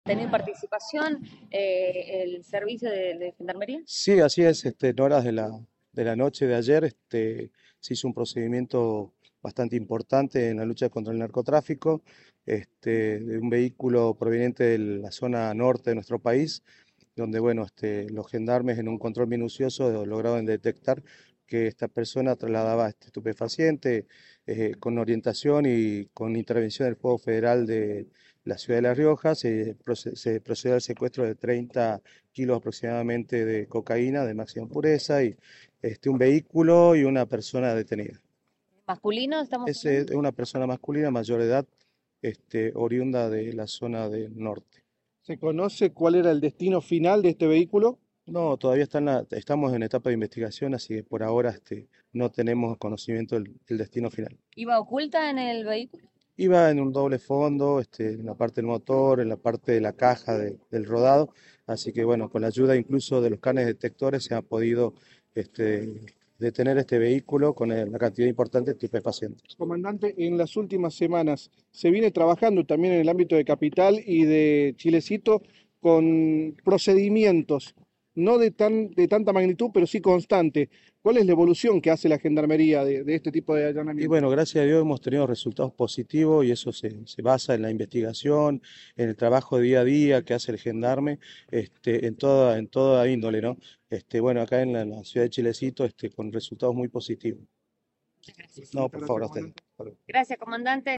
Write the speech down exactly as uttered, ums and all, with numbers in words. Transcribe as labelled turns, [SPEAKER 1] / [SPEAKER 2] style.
[SPEAKER 1] tenido participación eh, el servicio de, de gendarmería?
[SPEAKER 2] Sí, así es, este, en horas de la, de la noche de ayer este, se hizo un procedimiento bastante importante en la lucha contra el narcotráfico, este, de un vehículo proveniente de la zona norte de nuestro país, donde bueno, este, los gendarmes en un control minucioso lograron detectar que esta persona trasladaba este estupefaciente eh, con orientación y con intervención del Fuego Federal de la ciudad de La Rioja. Se, proce- se procedió al secuestro de treinta kilos aproximadamente de cocaína de máxima pureza y este, un vehículo y una persona detenida.
[SPEAKER 1] ¿Masculino estamos
[SPEAKER 2] Es eh,
[SPEAKER 1] hablando?
[SPEAKER 2] una persona masculina mayor de edad, este, oriunda de la zona del norte.
[SPEAKER 3] ¿Se conoce cuál era el destino final de este vehículo?
[SPEAKER 2] No, todavía está en la- estamos en etapa de investigación, así que por ahora este, no tenemos conocimiento del, del destino final.
[SPEAKER 1] ¿Iba oculta en el vehículo?
[SPEAKER 2] Iba en un doble fondo, este, en la parte del motor, en la parte de la caja de- del rodado, así que bueno, con la ayuda incluso de los canes detectores se ha podido este, detener este vehículo con eh, la cantidad importante de estupefacientes.
[SPEAKER 3] Comandante, en las últimas semanas se viene trabajando también en el ámbito de Capital y de Chilecito con procedimientos, no de, tan, de tanta magnitud, pero sí constante. ¿Cuál es la evolución que hace la Gendarmería de, de este tipo de
[SPEAKER 2] Y
[SPEAKER 3] allanamientos?
[SPEAKER 2] bueno, gracias a Dios hemos tenido resultados positivos y eso se, se basa en la investigación, en el trabajo día a día que hace el gendarme, este, en toda, en toda índole, ¿no? Este, bueno, acá en la, en la ciudad de Chilecito, este, con resultados muy positivos.
[SPEAKER 1] Muchas gracias.
[SPEAKER 2] No,
[SPEAKER 3] Muchas
[SPEAKER 2] por
[SPEAKER 3] gracias,
[SPEAKER 2] favor, a ustedes.
[SPEAKER 3] comandante.
[SPEAKER 1] Gracias, comandante.